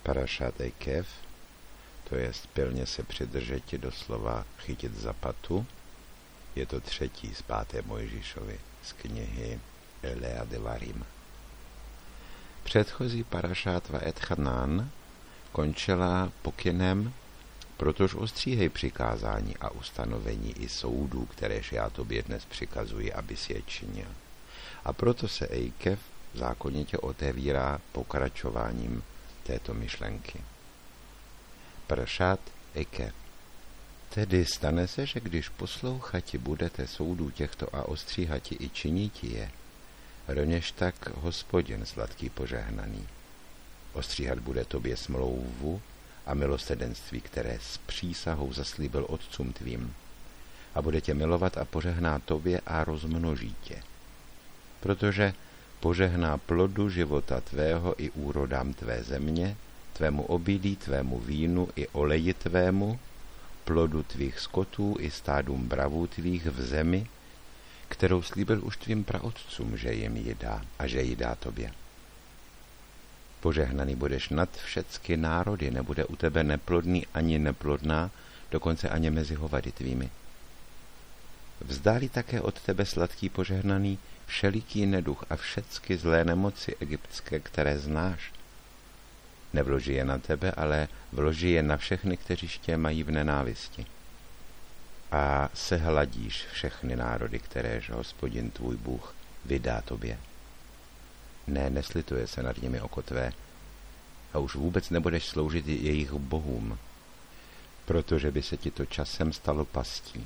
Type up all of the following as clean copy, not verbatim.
Parašát Eikev, to jest pilně se přidržeti, doslova chytit za patu, je to 3. z 5. Mojžíšovi z knihy Elea Devarim. Předchozí parašát Vaetchanan končila pokynem, protož ostříhej přikázání a ustanovení i soudů, kteréž já tobě dnes přikazuji, abys je činil. A proto se Eikev zákonitě otevírá pokračováním této myšlenky. Parašát Eikev. Tedy stane se, že když poslouchati budete soudů těchto a ostříhati i činiti je, rovněž tak Hospodin sladký požehnaný. Ostříhat bude tobě smlouvu a milosedenství, které s přísahou zaslíbil otcům tvým, a bude tě milovat a požehná tobě a rozmnoží tě. Protože požehná plodu života tvého i úrodám tvé země, tvému obilí, tvému vínu i oleji tvému, plodu tvých skotů i stádům bravů tvých v zemi, kterou slíbil už tvým praotcům, že jim ji dá a že ji dá tobě. Požehnaný budeš nad všecky národy, nebude u tebe neplodný ani neplodná, dokonce ani mezi hovady tvými. Vzdálí také od tebe sladký požehnaný všeliký neduch a všecky zlé nemoci egyptské, které znáš. Nevloží je na tebe, ale vloží je na všechny, kteří tě mají v nenávisti. A sehladíš všechny národy, kteréž Hospodin tvůj Bůh vydá tobě. Ne, neslituje se nad nimi oko tvé a už vůbec nebudeš sloužit jejich bohům, protože by se ti to časem stalo pastí.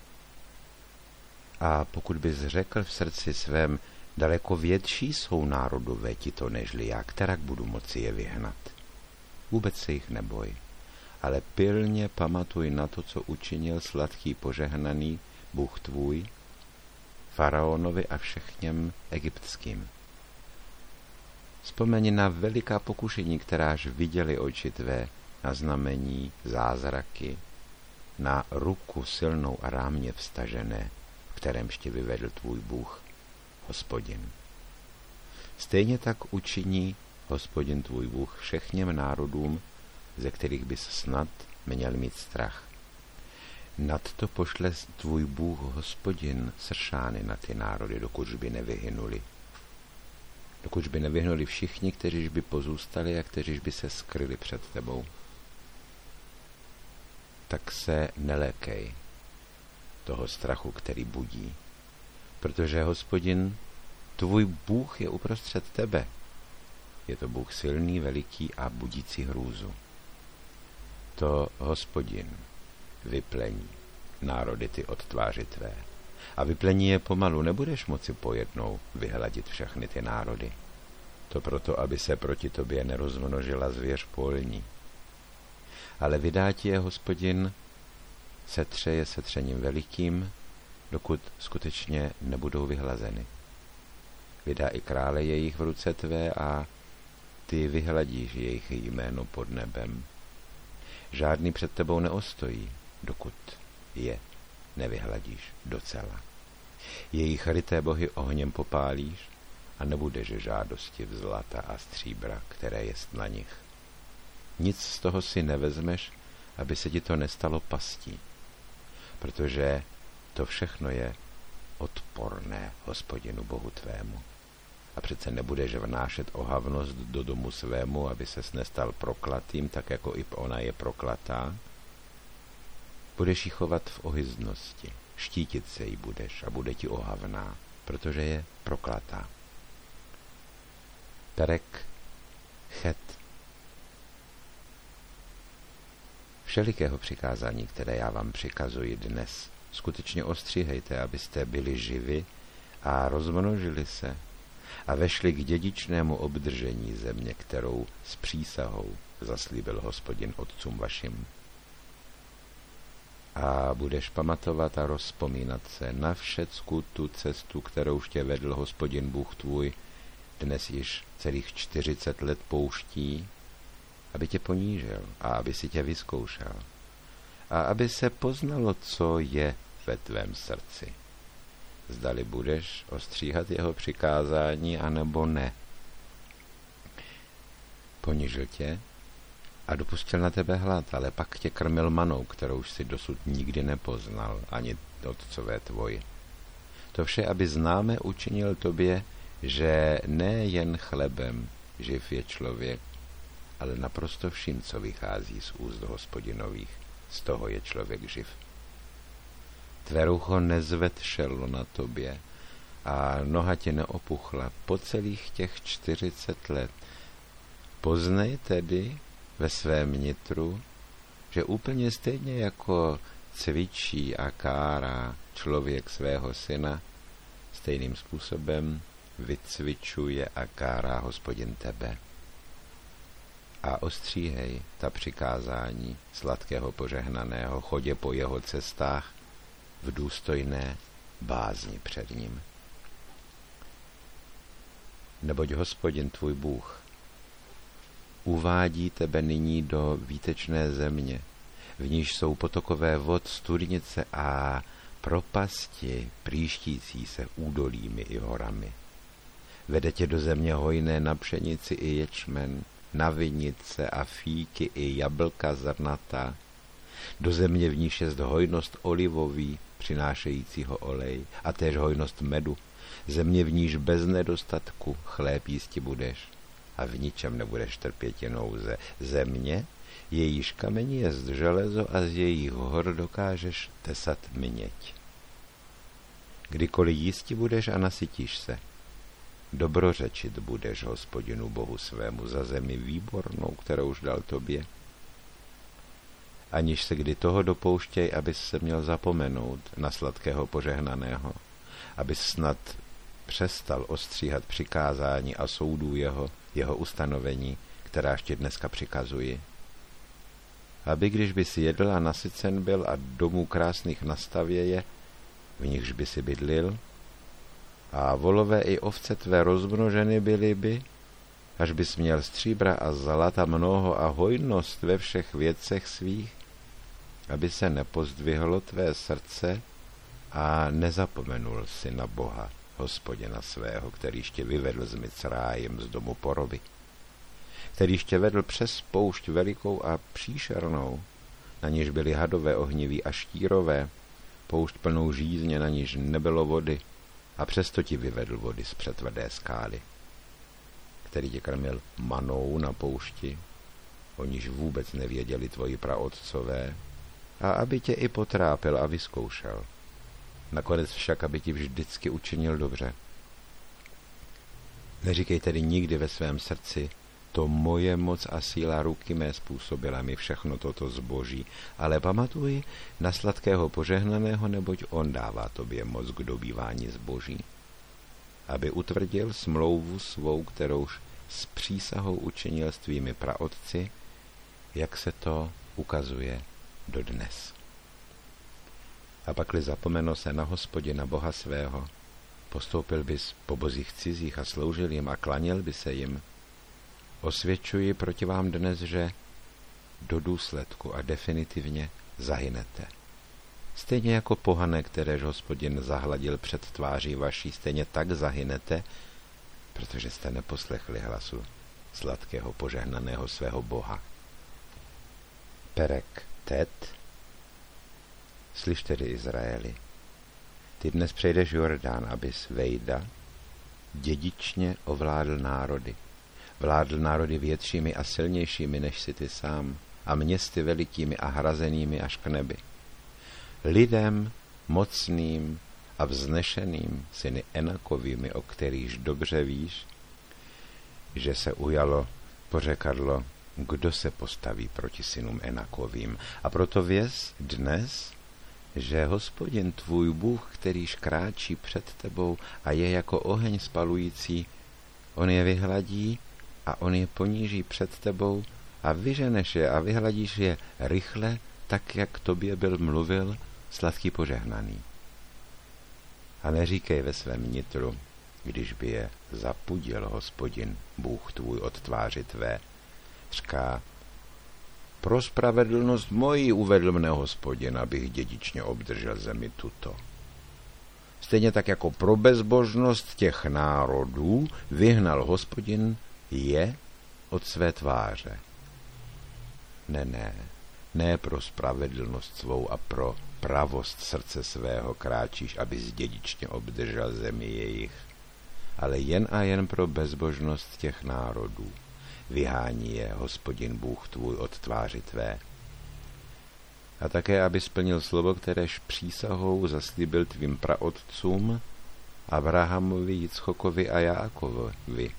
A pokud bys řekl v srdci svém, daleko větší jsou národové tito nežli já, kterak budu moci je vyhnat. Vůbec se jich neboj, ale pilně pamatuj na to, co učinil sladký požehnaný Bůh tvůj, faraonovi a všechněm egyptským. Vzpomeň na veliká pokušení, kteráž viděli oči tvé, na znamení, zázraky, na ruku silnou a rámě vstažené, v kterémž tě vyvedl tvůj Bůh, Hospodin. Stejně tak učiní Hospodin tvůj Bůh všechněm národům, ze kterých bys snad měl mít strach. Nadto pošle tvůj Bůh Hospodin sršány na ty národy, dokud by nevyhynuli. Dokud by nevyhnuli všichni, kteříž by pozůstali a kteříž by se skryli před tebou. Tak se nelékej toho strachu, který budí, protože Hospodin, tvůj Bůh, je uprostřed tebe. Je to Bůh silný, veliký a budící hrůzu. To Hospodin vyplení národy ty od tváři tvé. A vyplení je pomalu, nebudeš moci pojednou vyhladit všechny ty národy. To proto, aby se proti tobě nerozmnožila zvěř polní. Ale vydá ti je Hospodin, setře je setřením velikým, dokud skutečně nebudou vyhlazeny. Vydá i krále jejich v ruce tvé a ty vyhladíš jejich jméno pod nebem. Žádný před tebou neostojí, dokud je nevyhladíš docela. Jejich ryté bohy ohněm popálíš a nebudeš žádosti v zlata a stříbra, které jest na nich. Nic z toho si nevezmeš, aby se ti to nestalo pastí, protože to všechno je odporné Hospodinu Bohu tvému. A přece nebudeš vnášet ohavnost do domu svému, aby ses nestal proklatým, tak jako i ona je proklatá. Budeš ji chovat v ohyznosti, štítit se jí budeš a bude ti ohavná, protože je proklatá. Perek Chet. Všelikého přikázání, které já vám přikazuji dnes, skutečně ostříhejte, abyste byli živi a rozmnožili se a vešli k dědičnému obdržení země, kterou s přísahou zaslíbil Hospodin otcům vašim. A budeš pamatovat a rozpomínat se na všecku tu cestu, kterou tě vedl Hospodin Bůh tvůj, dnes již celých 40 let pouští, aby tě ponížil a aby si tě vyzkoušel a aby se poznalo, co je ve tvém srdci. Zdali budeš ostříhat jeho přikázání, anebo ne. Ponížil tě, a dopustil na tebe hlad, ale pak tě krmil manou, kterou si dosud nikdy nepoznal, ani otcové tvoji. To vše, aby známe učinil tobě, že ne jen chlebem živ je člověk, ale naprosto vším, co vychází z úst Hospodinových, z toho je člověk živ. Tvé rucho nezvetšelo na tobě a noha tě neopuchla po celých těch 40 let. Poznej tedy ve svém nitru, že úplně stejně jako cvičí a kárá člověk svého syna, stejným způsobem vycvičuje a kárá Hospodin tebe. A ostříhej ta přikázání sladkého požehnaného, chodě po jeho cestách v důstojné bázni před ním. Neboť Hospodin tvůj Bůh uvádí tebe nyní do výtečné země, v níž jsou potokové vod, studnice a propasti příštící se údolími i horami. Vede tě do země hojné na pšenici i ječmen, na vinice a fíky i jablka zrnatá, do země, v níž jest hojnost olivový, přinášejícího olej, a též hojnost medu, země, v níž bez nedostatku chléb jísti budeš a v ničem nebudeš trpět nouze. Země, jejíž kamení jest železo a z jejich hor dokážeš tesat měď. Kdykoliv jísti budeš a nasytíš se, dobrořečit budeš Hospodinu Bohu svému za zemi výbornou, kterou už dal tobě. Aniž se kdy toho dopouštěj, abys se měl zapomenout na sladkého požehnaného, abys snad přestal ostříhat přikázání a soudů jeho ustanovení, která ti dneska přikazuji. Aby když by si jedl a nasycen byl a domů krásných nastavěje, v nichž by si bydlil, a volové i ovce tvé rozmnoženy byly by, až bys měl stříbra a zlata mnoho a hojnost ve všech věcech svých, aby se nepozdvihlo tvé srdce a nezapomenul si na Boha, Hospodina svého, kterýž tě vyvedl z Micrájem, z domu poroby, kterýž tě vedl přes poušť velikou a příšernou, na níž byly hadové ohniví a štírové, poušť plnou žízně, na níž nebylo vody, a přesto ti vyvedl vody z přetvrdé skály, který tě krmil manou na poušti, o níž vůbec nevěděli tvoji praotcové, a aby tě i potrápil a vyzkoušel. Nakonec však, aby ti vždycky učinil dobře. Neříkej tedy nikdy ve svém srdci, to moje moc a síla ruky mé způsobila mi všechno toto zboží, ale pamatuj na sladkého požehnaného, neboť on dává tobě moc k dobývání zboží, aby utvrdil smlouvu svou, kterouž s přísahou učinil s tvými praotci, jak se to ukazuje dodnes. A pakli zapomeno se na Hospodina Boha svého, postoupil bys po bozích cizích a sloužil jim a klaněl by se jim. Osvědčuji proti vám dnes, že do důsledku a definitivně zahynete. Stejně jako pohané, kteréž Hospodin zahladil před tváří vaší, stejně tak zahynete, protože jste neposlechli hlasu sladkého požehnaného svého Boha. Perek Tet. Slyš tedy, Izraeli, ty dnes přejdeš Jordán, abys vejda dědičně ovládl národy. Vládl národy většími a silnějšími, než si ty sám, a městy velikými a hrazenými až k nebi. Lidem mocným a vznešeným, syny Enakovými, o kterýž dobře víš, že se ujalo pořekadlo, kdo se postaví proti synům Enakovým. A proto věz dnes, že Hospodin tvůj Bůh, kterýž kráčí před tebou a je jako oheň spalující, on je vyhladí a on je poníží před tebou a vyženeš je a vyhladíš je rychle, tak jak tobě byl mluvil sladký požehnaný. A neříkej ve svém nitru, když by je zapudil Hospodin, Bůh tvůj od tváři tvé. Říká, pro spravedlnost moji uvedl mne Hospodin, abych dědičně obdržel zemi tuto. Stejně tak jako pro bezbožnost těch národů vyhnal Hospodin je od své tváře. Ne pro spravedlnost svou a pro pravost srdce svého kráčíš, abys dědičně obdržel zemi jejich, ale jen a jen pro bezbožnost těch národů. Vyhání je Hospodin Bůh tvůj od tváři tvé. A také, aby splnil slovo, kteréž přísahou zaslíbil tvým praotcům, Abrahamovi, Jicchokovi a Jákovovi.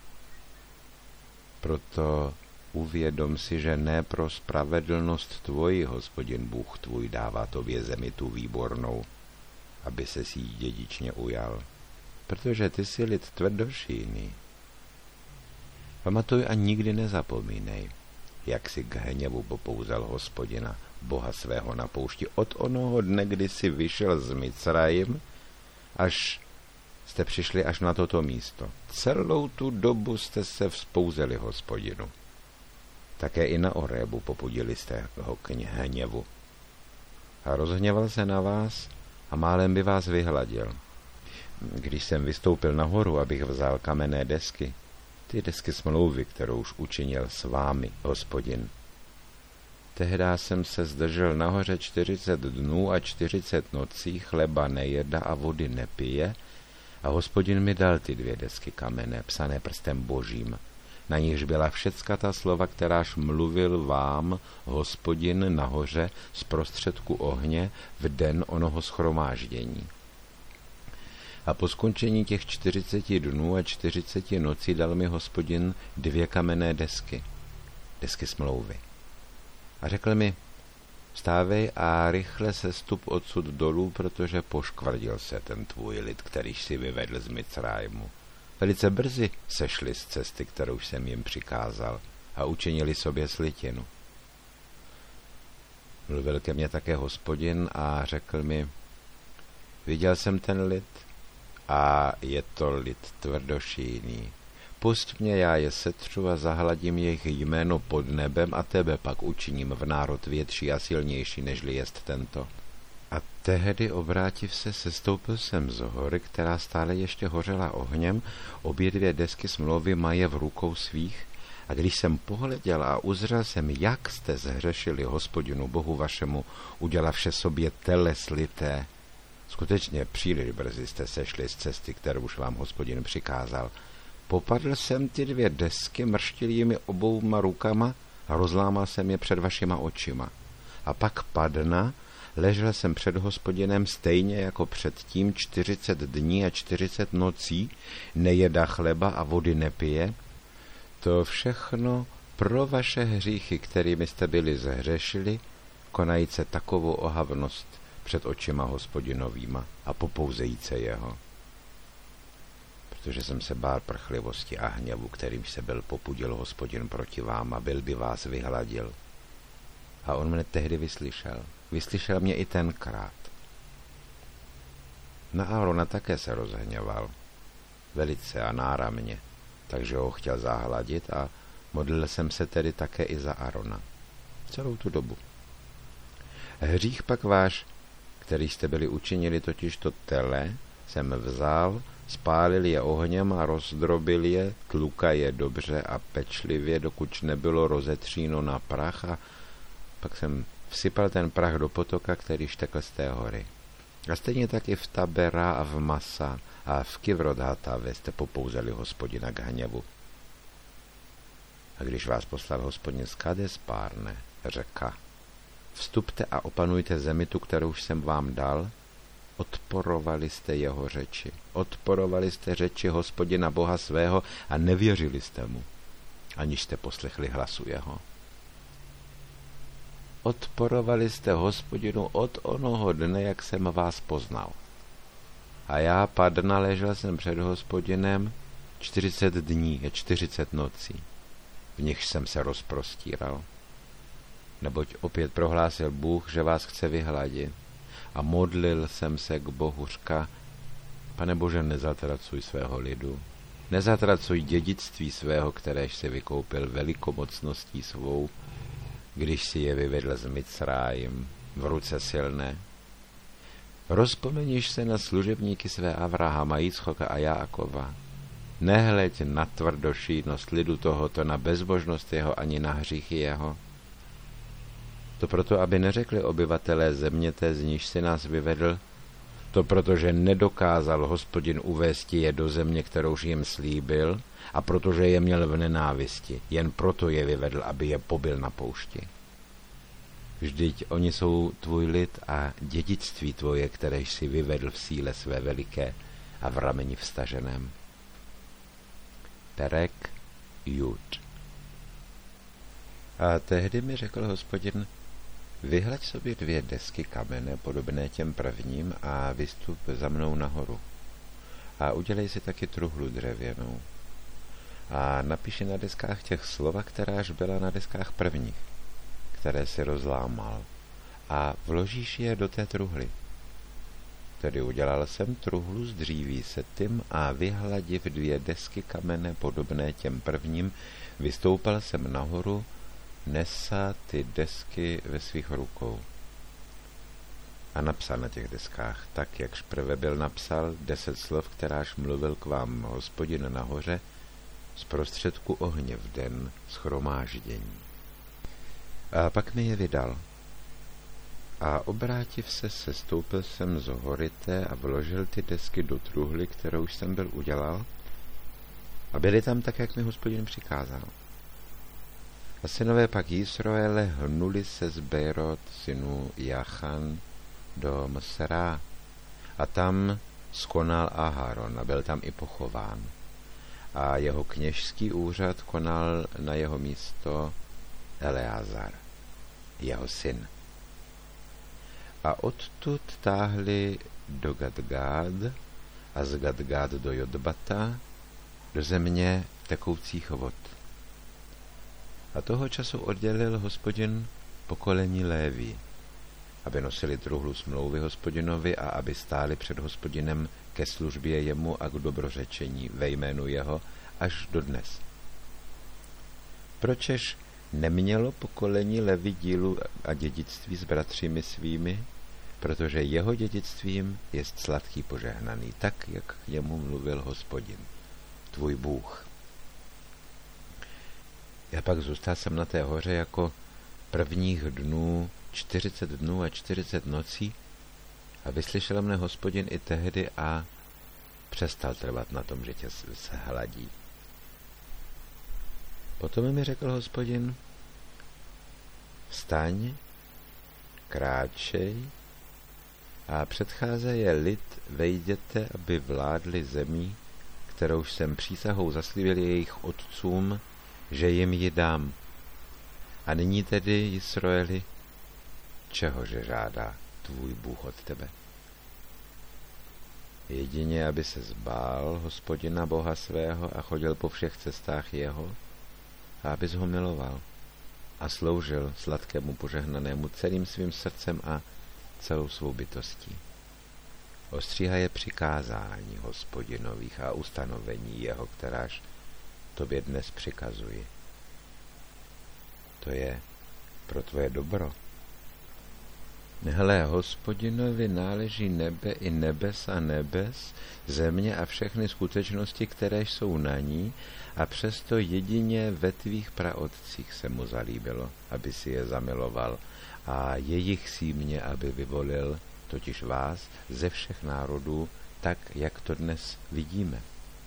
Proto uvědom si, že ne pro spravedlnost tvoji Hospodin Bůh tvůj dává tobě zemi tu výbornou, aby se si jí dědičně ujal, protože ty jsi lid tvrdošíjný. Pamatuj a nikdy nezapomínej, jak si k hněvu popouzel Hospodina, Boha svého na poušti od onoho dne, kdy jsi vyšel z Micrajim, až jste přišli až na toto místo. Celou tu dobu jste se vzpouzeli Hospodinu. Také i na Orébu popudili jste ho k hněvu. A rozhněval se na vás a málem by vás vyhladil. Když jsem vystoupil nahoru, abych vzal kamenné desky, ty desky smlouvy, kterou už učinil s vámi, Hospodin. Tehdá jsem se zdržel nahoře 40 dnů a 40 nocí, chleba nejeda a vody nepije, a Hospodin mi dal ty 2 desky kamenné, psané prstem Božím. Na nichž byla všecka ta slova, kteráž mluvil vám Hospodin nahoře z prostředku ohně v den onoho shromáždění. A po skončení těch 40 dnů a 40 nocí dal mi Hospodin 2 kamenné desky smlouvy. A řekl mi, vstávej a rychle sestup odsud dolů, protože poškvrdil se ten tvůj lid, kterýž si vyvedl z Micrajimu. Velice brzy sešli z cesty, kterou jsem jim přikázal, a učinili sobě slitinu. Mluvil ke mně také Hospodin a řekl mi, viděl jsem ten lid a je to lid tvrdošíjný. Pusť mě, já je setřu a zahladím jejich jméno pod nebem a tebe pak učiním v národ větší a silnější, nežli jest tento. A tehdy obrátiv se, sestoupil jsem z hory, která stále ještě hořela ohněm, obě 2 desky smlouvy maje v rukou svých, a když jsem pohleděl a uzřel jsem, jak jste zhřešili Hospodinu Bohu vašemu, udělavše sobě tele slité. Skutečně příliš brzy jste sešli z cesty, kterou už vám Hospodin přikázal. Popadl jsem ty 2 desky, mrštil jimi obouma rukama a rozlámal jsem je před vašima očima. A pak padna, ležel jsem před Hospodinem stejně jako předtím 40 dní a 40 nocí, nejedá chleba a vody nepije. To všechno pro vaše hříchy, kterými jste byli zhřešili, konajíce takovou ohavnost před očima Hospodinovýma a popouzejíce jeho. Protože jsem se bál prchlivosti a hněvu, kterým se byl popudil Hospodin proti vám a byl by vás vyhladil. A on mne tehdy vyslyšel. Vyslyšel mě i tenkrát. Na Árona také se rozhněval. Velice a náramně. Takže ho chtěl zahladit a modlil jsem se tedy také i za Árona. Celou tu dobu. Hřích pak váš, který jste byli učinili totiž to tele, jsem vzal, spálil je ohněm a rozdrobil je, tluka je dobře a pečlivě, dokud nebylo rozetříno na prach, a pak jsem vsypal ten prach do potoka, který štekl z té hory. A stejně tak i v Tabera a v Masa a v Kivrodhatave jste popouzeli Hospodina k hněvu. A když vás poslal Hospodin z Kades Barne, řekla, vstupte a opanujte zemi tu, kterou jsem vám dal, odporovali jste jeho řeči. Odporovali jste řeči Hospodina Boha svého a nevěřili jste mu, aniž jste poslechli hlasu jeho. Odporovali jste Hospodinu od onoho dne, jak jsem vás poznal. A já padna ležel jsem před Hospodinem 40 dní a 40 nocí, v nichž jsem se rozprostíral. Neboť opět prohlásil Bůh, že vás chce vyhladit. A modlil jsem se k Bohu, řka, Pane Bože, nezatracuj svého lidu, nezatracuj dědictví svého, kteréž si vykoupil velikomocností svou, když si je vyvedl z Micrajim v ruce silné. Rozpomeníš se na služebníky své Avrahama, Jicchoka a Jákova. Nehleď na tvrdošídnost lidu tohoto, na bezbožnost jeho ani na hříchy jeho. To proto, aby neřekli obyvatelé země té, z níž si nás vyvedl, to proto, že nedokázal Hospodin uvést je do země, kterouž jim slíbil, a protože je měl v nenávisti, jen proto je vyvedl, aby je pobil na poušti. Vždyť oni jsou tvůj lid a dědictví tvoje, kteréž si vyvedl v síle své veliké a v rameni vstaženém. Perek Jud. A tehdy mi řekl Hospodin, vyhlaď sobě 2 desky kamene, podobné těm prvním, a vystup za mnou nahoru. A udělej si taky truhlu dřevěnou. A napíši na deskách těch slova, kteráž byla na deskách prvních, které si rozlámal, a vložíš je do té truhly. Tedy udělal jsem truhlu z dříví setým a vyhladiv 2 desky kamene podobné těm prvním, vystoupal jsem nahoru, nesa ty desky ve svých rukou. A napsal na těch deskách, tak jakž prve byl napsal 10 slov, kteráž mluvil k vám Hospodin nahoře, z prostředku ohně v den shromáždění. A pak mi je vydal. A obrátiv se, sestoupil jsem z hory té a vložil ty desky do truhly, kterou jsem byl udělal, a byly tam tak, jak mi Hospodin přikázal. A synové pak Jisroele hnuli se z Bejrot, synu Jachan, do Mosera, a tam skonal Aharon a byl tam i pochován. A jeho kněžský úřad konal na jeho místo Eleazar, jeho syn. A odtud táhli do Gadgád a z Gadgád do Jodbata, do země tekoucích vod. A toho času oddělil Hospodin pokolení Léví, aby nosili truhlu smlouvy Hospodinovi a aby stáli před Hospodinem ke službě jemu a k dobrořečení ve jménu jeho až dodnes. Pročež nemělo pokolení Levi dílu a dědictví s bratřími svými, protože jeho dědictvím jest sladký požehnaný, tak, jak k němu mluvil Hospodin, tvůj Bůh. Já pak zůstal jsem na té hoře jako prvních dnů 40 dnů a 40 nocí a vyslyšel mne Hospodin i tehdy a přestal trvat na tom, že tě se hladí. Potom mi řekl Hospodin, vstaň, kráčej a předcházeje lid, vejděte, aby vládli zemí, kterouž jsem přísahou zaslíbil jejich otcům, že jim ji dám. A nyní tedy, Jisroeli, čehože žádá tvůj Bůh od tebe? Jedině, aby se zbál Hospodina Boha svého a chodil po všech cestách jeho, a abys ho miloval a sloužil sladkému požehnanému celým svým srdcem a celou svou bytostí. Ostříhá je přikázání Hospodinových a ustanovení jeho, kteráž tobě dnes přikazuji. To je pro tvoje dobro. Hle, Hospodinovi náleží nebe i nebes a nebes, země a všechny skutečnosti, které jsou na ní, a přesto jedině ve tvých praotcích se mu zalíbilo, aby si je zamiloval, a jejich símě, aby vyvolil, totiž vás, ze všech národů, tak, jak to dnes vidíme.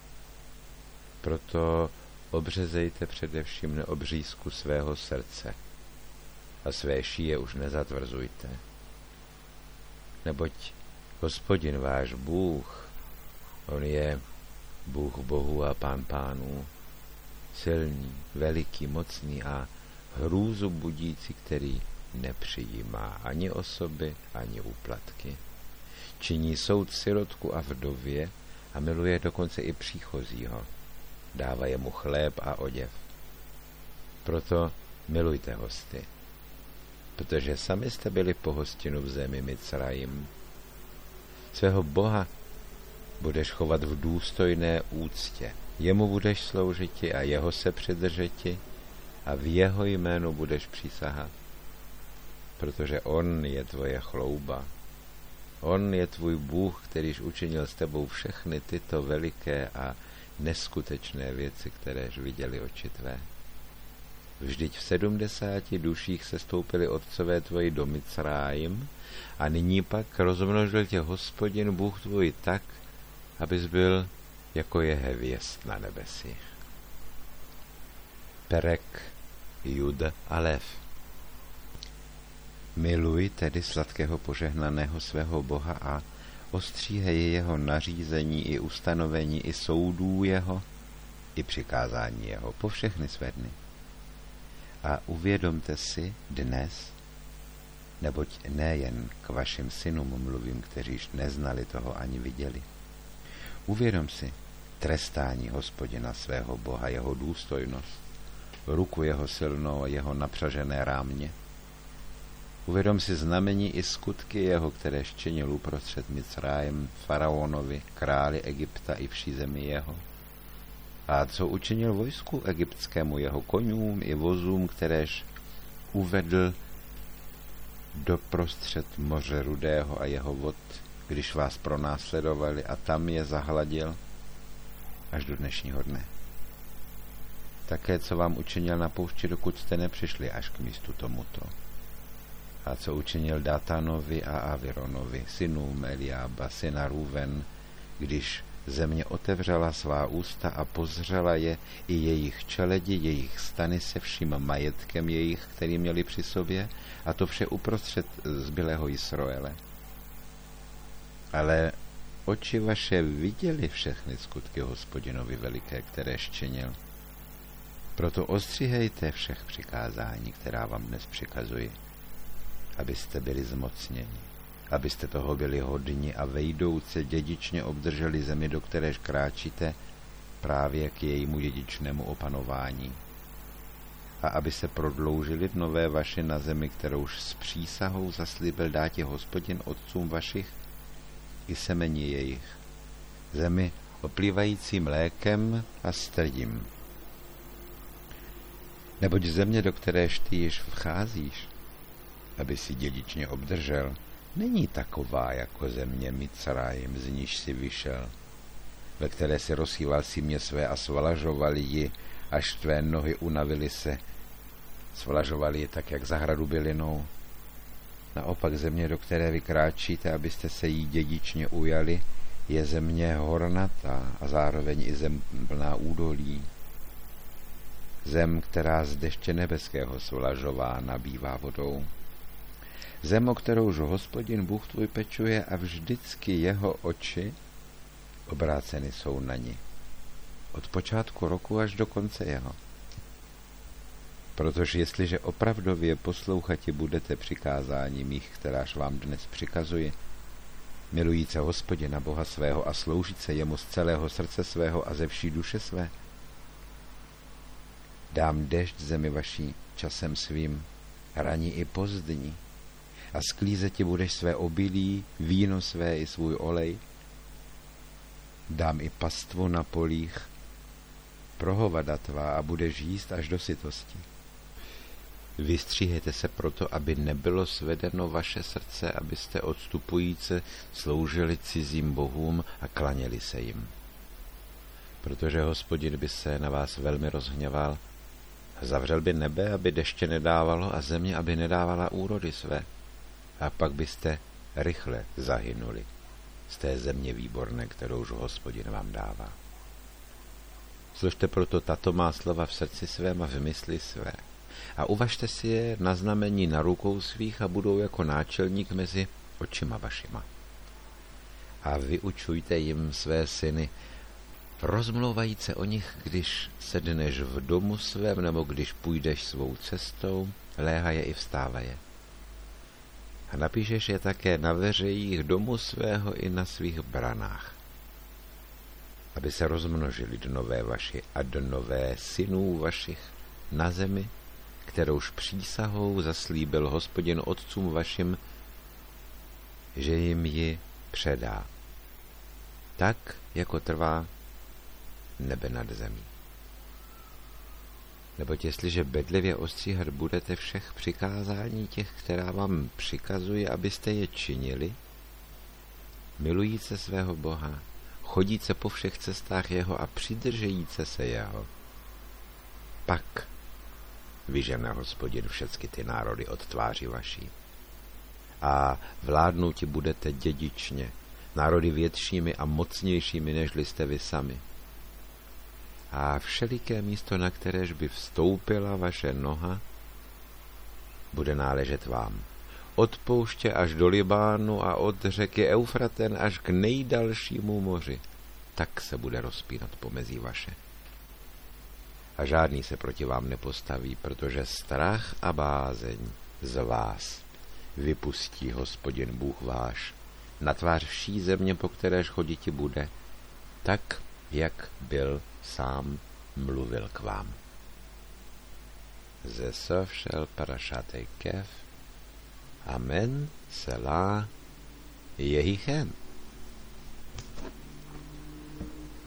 Proto obřezejte především neobřízku svého srdce a své šíje už nezatvrzujte. Neboť Hospodin váš Bůh, on je Bůh bohů a Pán pánů, silný, veliký, mocný a hrůzu budící, který nepřijímá ani osoby, ani úplatky. Činí soud sirotku a vdově a miluje dokonce i příchozího. Dává jemu chléb a oděv. Proto milujte hosty, protože sami jste byli po hostinu v zemi Micrajim. Svého Boha budeš chovat v důstojné úctě. Jemu budeš sloužiti a jeho se přidržeti a v jeho jménu budeš přísahat, protože on je tvoje chlouba. On je tvůj Bůh, kterýž učinil s tebou všechny tyto veliké a neskutečné věci, kteréž viděli oči tvé. Vždyť v 70 duších sestoupili otcové tvoji do Micrájim a nyní pak rozmnožil tě Hospodin Bůh tvůj tak, abys byl jako je hvězd na nebesích. Perek Jud Alef. Miluj tedy sladkého požehnaného svého Boha a ostříhej jeho nařízení i ustanovení i soudů jeho i přikázání jeho po všechny své dny. A uvědomte si dnes, neboť nejen k vašim synům mluvím, kteříž neznali toho ani viděli. Uvědom si trestání Hospodina svého Boha, jeho důstojnost, ruku jeho silnou a jeho napřažené rámě. Uvědom si znamení i skutky jeho, které činil uprostřed Micrájem, faraonovi, králi Egypta i vší zemi jeho. A co učinil vojsku egyptskému, jeho koňům i vozům, kteréž uvedl doprostřed moře Rudého a jeho vod, když vás pronásledovali a tam je zahladil až do dnešního dne. Také, co vám učinil na poušti, dokud jste nepřišli až k místu tomuto. A co učinil Datanovi a Avironovi, synům Eliába, syna Rúven, když země otevřela svá ústa a pozřela je i jejich čeledi, jejich stany se vším majetkem jejich, který měli při sobě, a to vše uprostřed zbylého Israele. Ale oči vaše viděli všechny skutky Hospodinovi veliké, které činil. Proto ostříhejte všech přikázání, která vám dnes přikazuji, abyste byli zmocněni, abyste toho byli hodni a vejdouce dědičně obdrželi zemi, do kteréž kráčíte, právě k jejímu dědičnému opanování. A aby se prodloužili dnové vaše na zemi, kterouž s přísahou zaslíbil dátě Hospodin otcům vašich i semeni jejich, zemi oplývající mlékem a strdím. Neboť země, do kteréž ty již vcházíš, aby si dědičně obdržel, není taková jako země Micrájim, z níž si vyšel, ve které si rozhýval símě své a svalažovali ji, až tvé nohy unavily se. Svalažovali ji tak, jak zahradu bylinou. Naopak země, do které vykráčíte, abyste se jí dědičně ujali, je země hornatá a zároveň i zem plná údolí. Zem, která z deště nebeského svlažována bývá vodou. Zem, o kterouž Hospodin Bůh tvůj pečuje a vždycky jeho oči obráceny jsou na ni. Od počátku roku až do konce jeho. Protože jestliže opravdově poslouchati budete přikázání mých, kteráž vám dnes přikazuji, milujíc Hospodina Boha svého a sloužit se jemu z celého srdce svého a ze vší duše své, dám déšť zemi vaší časem svým, ranní i pozdní, a sklízet ti budeš své obilí, víno své i svůj olej. Dám i pastvu na polích, prohovada tvá a budeš jíst až do sytosti. Vystříhejte se proto, aby nebylo svedeno vaše srdce, abyste odstupujíce sloužili cizím bohům a klaněli se jim. Protože Hospodin by se na vás velmi rozhněval, zavřel by nebe, aby deště nedávalo, a země, aby nedávala úrody své. A pak byste rychle zahynuli z té země výborné, kterouž Hospodin vám dává. Složte proto tato má slova v srdci svém a v mysli své. A uvažte si je na znamení na rukou svých a budou jako náčelník mezi očima vašima. A vyučujte jim své syny, rozmlouvajíc se o nich, když sedneš v domu svém, nebo když půjdeš svou cestou, léhaje i vstávaje. A napíšeš je také na veřejích domu svého i na svých branách, aby se rozmnožili dnové vaši a dnové synů vašich na zemi, kterouž přísahou zaslíbil Hospodin otcům vašim, že jim ji předá, tak, jako trvá nebe nad zemí. Neboť jestliže bedlivě ostříhat budete všech přikázání těch, která vám přikazuji, abyste je činili, milujíce svého Boha, chodíce po všech cestách jeho a přidržejíce se jeho, pak vyžene Hospodin všecky ty národy od tváři vaší. A vládnuti budete dědičně, národy většími a mocnějšími, nežli jste vy sami. A všeliké místo, na kteréž by vstoupila vaše noha, bude náležet vám. Od pouště až do Libánu a od řeky Eufraten až k nejdalšímu moři. Tak se bude rozpínat pomezí vaše. A žádný se proti vám nepostaví, protože strach a bázeň z vás vypustí Hospodin Bůh váš na tvář vší země, po kteréž choditi bude, tak, jak byl sám mluvil k vám. Ze Sof shel Parashat Eikev. Amen, Selah, Yehi Chen.